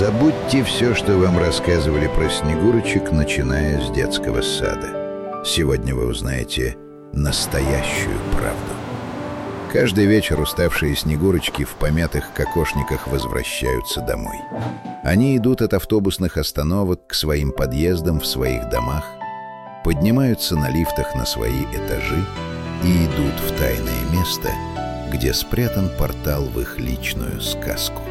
Забудьте все, что вам рассказывали про снегурочек, начиная с детского сада. Сегодня вы узнаете настоящую правду. Каждый вечер уставшие снегурочки в помятых кокошниках возвращаются домой. Они идут от автобусных остановок к своим подъездам в своих домах, поднимаются на лифтах на свои этажи и идут в тайное место, где спрятан портал в их личную сказку.